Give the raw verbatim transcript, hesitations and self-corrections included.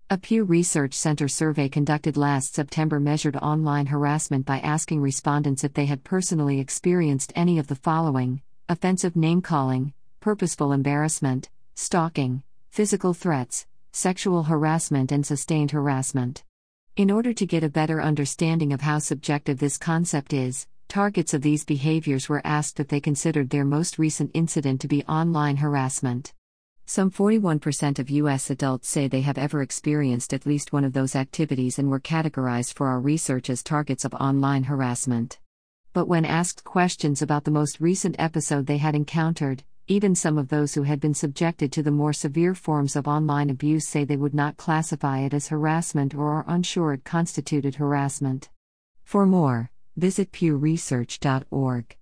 A Pew Research Center survey conducted last September measured online harassment by asking respondents if they had personally experienced any of the following: offensive name-calling, purposeful embarrassment, stalking, physical threats, sexual harassment, and sustained harassment. In order to get a better understanding of how subjective this concept is, targets of these behaviors were asked if they considered their most recent incident to be online harassment. Some forty-one percent of U S adults say they have ever experienced at least one of those activities and were categorized for our research as targets of online harassment. But when asked questions about the most recent episode they had encountered, even some of those who had been subjected to the more severe forms of online abuse say they would not classify it as harassment or are unsure it constituted harassment. For more, visit pew research dot org.